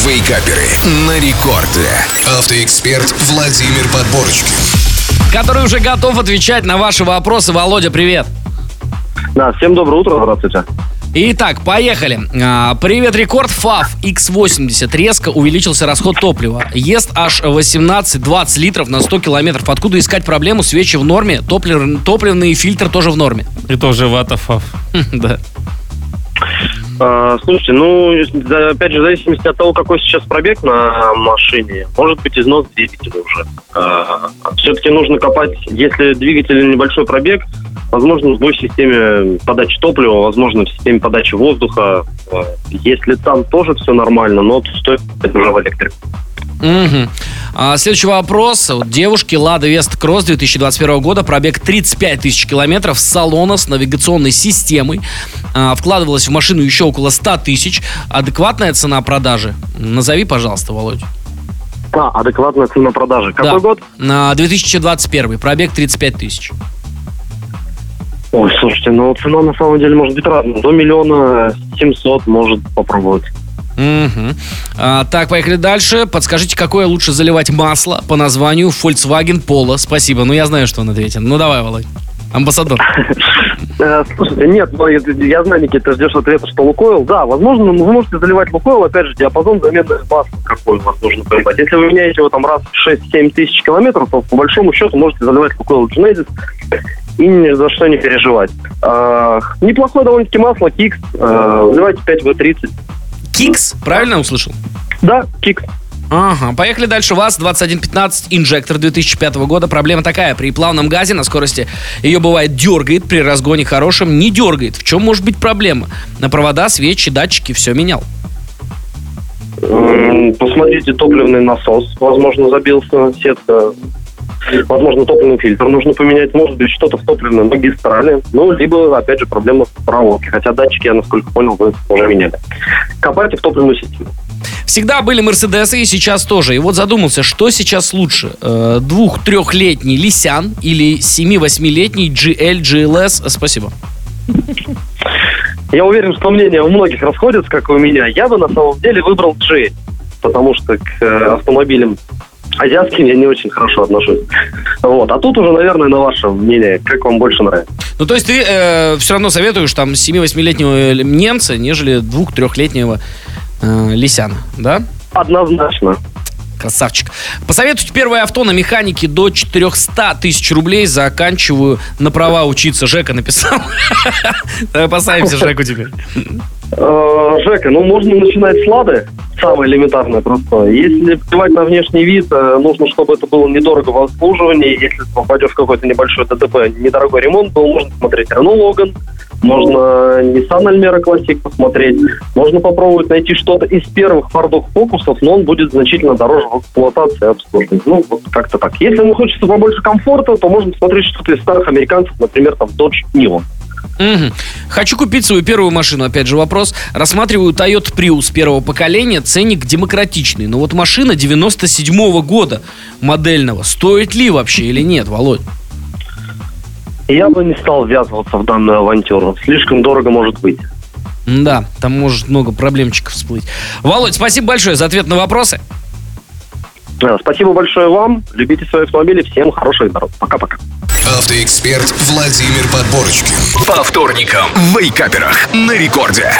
Вейкаперы на рекорде. Автоэксперт Владимир Подборочкин, который уже готов отвечать на ваши вопросы. Володя, привет. Да, всем доброе утро, здравствуйте. Итак, поехали. Привет, рекорд. ФАВ X80. Резко увеличился расход топлива. Ест аж 18-20 литров на 100 километров. Откуда искать проблему? Свечи в норме, топливный фильтр тоже в норме. И тоже вата ФАВ. Да. Слушайте, опять же, в зависимости от того, какой сейчас пробег на машине, может быть износ двигателя уже. Все-таки нужно копать, если двигатель небольшой пробег, возможно, сбой в системе подачи топлива, возможно, в системе подачи воздуха. Если там тоже все нормально, но стоит уже в электрику. Следующий вопрос. У девушки Lada Vesta Cross 2021 года, пробег 35 тысяч километров, с салона, с навигационной системой. Вкладывалась в машину еще около 100 тысяч. Адекватная цена продажи? Назови, пожалуйста, Володь. Адекватная цена продажи. Какой год? 2021, пробег 35 тысяч. Ой, слушайте, цена на самом деле может быть разная. До 1 700 000 может попробовать. Так, поехали дальше. Подскажите, какое лучше заливать масло по названию Volkswagen Polo? Спасибо. Я знаю, что он ответит. Давай, Володь. Амбассадор. Слушайте, нет, я знаю, Никита, ты ждешь ответа, что Лукойл. Да, возможно, вы можете заливать Лукойл, опять же, диапазон замены масла какой у вас нужно понимать. Если вы меняете его раз в 6-7 тысяч километров, то по большому счету можете заливать Лукойл Genesis и ни за что не переживать. Неплохое довольно-таки масло, Кикс. Заливайте 5В30. Кикс? Правильно услышал? Да, Кикс. Ага, поехали дальше. ВАЗ-2115, инжектор 2005 года. Проблема такая: при плавном газе на скорости ее бывает дергает, при разгоне хорошем не дергает. В чем может быть проблема? На провода, свечи, датчики, все менял. Посмотрите, топливный насос, возможно, забился, сетка. Возможно, топливный фильтр нужно поменять. Может быть, что-то в топливной магистрали. Либо, опять же, проблема в проводке. Хотя датчики, я, насколько понял, вы уже меняли. Копайте в топливную систему. Всегда были Мерседесы и сейчас тоже. И вот задумался, что сейчас лучше? 2-3-летний Лисян или 7-8-летний GL, GLS? Спасибо. Я уверен, что мнения у многих расходятся, как и у меня. Я бы, на самом деле, выбрал GL. Потому что к автомобилям азиатским я не очень хорошо отношусь. А тут уже, наверное, на ваше мнение, как вам больше нравится. То есть ты все равно советуешь 7-8-летнего немца, нежели 2-3-летнего Лисяна, да? Однозначно. Красавчик. Посоветуйте первое авто на механике до 400 тысяч рублей. Заканчиваю на права учиться. Жека написал. Давай поставимся Жеку теперь. Жека, можно начинать с Лады. Самое элементарное просто. Если плевать на внешний вид, нужно, чтобы это было недорого в обслуживании. Если попадешь в какой-то небольшой ДТП, недорогой ремонт был, можно смотреть Renault Logan, можно Nissan Almera Classic посмотреть. Можно попробовать найти что-то из первых Ford Focus'ов, но он будет значительно дороже в эксплуатации и обслуживании. Как-то так. Если вам хочется побольше комфорта, то можно посмотреть что-то из старых американцев, например, Dodge Neon. Хочу купить свою первую машину. Опять же вопрос. Рассматриваю Toyota Prius первого поколения. Ценник демократичный. Но машина 97-го года модельного. Стоит ли вообще или нет, Володь? Я бы не стал ввязываться в данную авантюру. Слишком дорого может быть. Да, там может много проблемчиков всплыть. Володь, спасибо большое за ответ на вопросы. Спасибо большое вам. Любите свои автомобили. Всем хороших дорог. Пока-пока. Автоэксперт Владимир Подборочкин. По вторникам в Вейкаперах на рекорде.